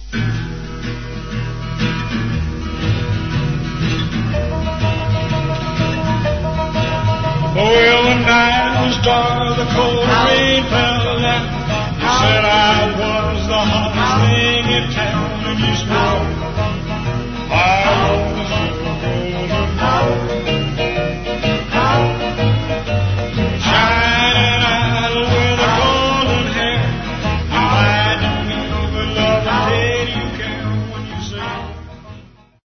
Well, the night was dark, the cold rain fell, and you said I was the hottest thing in town, and you swore